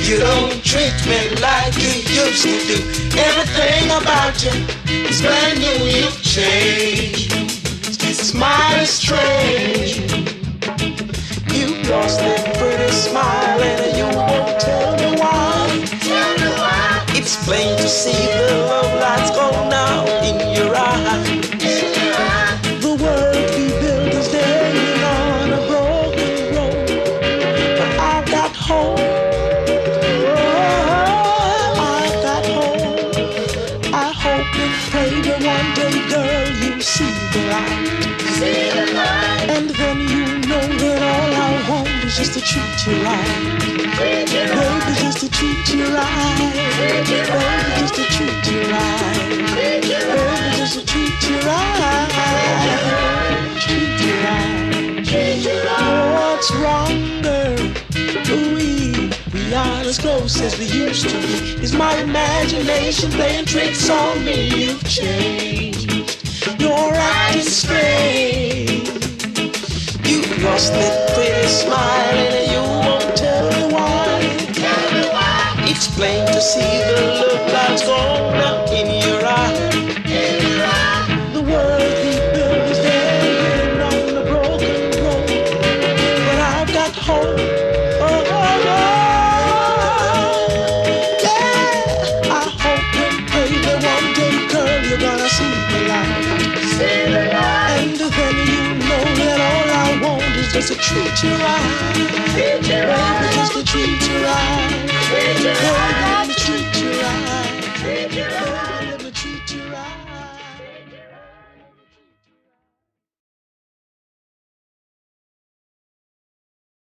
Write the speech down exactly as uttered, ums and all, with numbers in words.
You don't treat me like you used to do. Everything about you is brand new. You've changed. Smile is strange. You've lost that pretty smile and you won't tell me why. Tell me why. It's plain to see the love lights go now in your eyes. In your eye. The world we built is standing on a broken road, but I've got hope. Oh, I've got hope. I hope and pray that one day, girl, you see the light. See the light. And then you know that all I want is just to treat you right. Treat you Baby, right. just to treat you right. Treat you Baby, right. just to treat you right. Treat you Baby, right. just to treat you right. Treat you right. Treat you right. What's wrong, girl? We, we are as close as we used to be. Is my imagination playing tricks on me? You've changed. You're acting strange. You've lost that pretty smile and you won't tell me why. Tell me why. It's plain to see the love lights gone out in your eye. In your eye. The world we built is standing on the broken road, but I've got hope. Oh, oh, oh. Yeah, I hope and pray that one day, girl, you're gonna see the light. See the light. And then you know that all I want is just to treat you right. Treat you Baby, right. just to treat you right. Treat you right. Baby, to treat you right. Treat you right.